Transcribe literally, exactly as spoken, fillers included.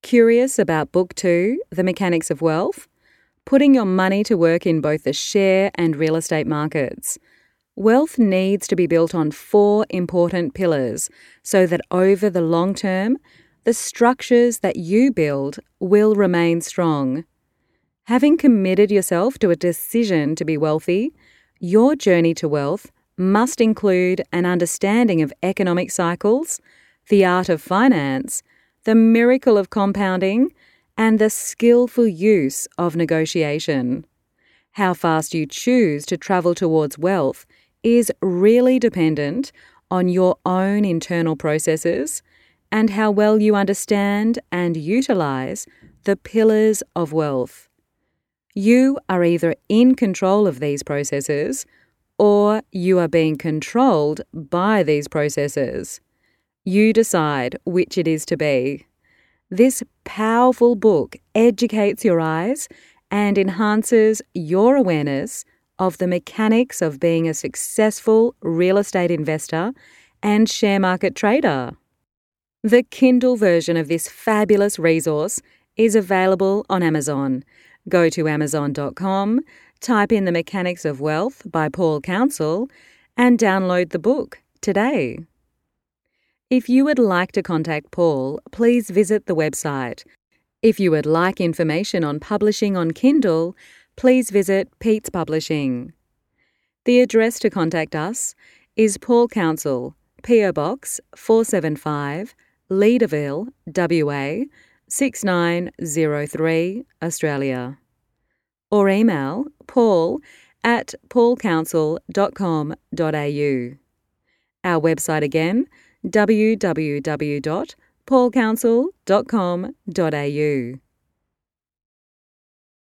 Curious about Book two, The Mechanics of Wealth? Putting your money to work in both the share and real estate markets. Wealth needs to be built on four important pillars so that over the long term, the structures that you build will remain strong. Having committed yourself to a decision to be wealthy, your journey to wealth must include an understanding of economic cycles, the art of finance, the miracle of compounding, and the skillful use of negotiation. How fast you choose to travel towards wealth is really dependent on your own internal processes and how well you understand and utilize the pillars of wealth. You are either in control of these processes or you are being controlled by these processes. You decide which it is to be. This powerful book educates your eyes and enhances your awareness of the mechanics of being a successful real estate investor and share market trader. The Kindle version of this fabulous resource is available on Amazon. Go to amazon dot com, type in The Mechanics of Wealth by Paul Council, and download the book today. If you would like to contact Paul, please visit the website. If you would like information on publishing on Kindle, please visit Pete's Publishing. The address to contact us is Paul Council, P O Box four seven five, Leederville, W A six nine zero three, Australia. Or email paul at paul council dot com dot a u. Our website again, w w w dot paul council dot com dot a u.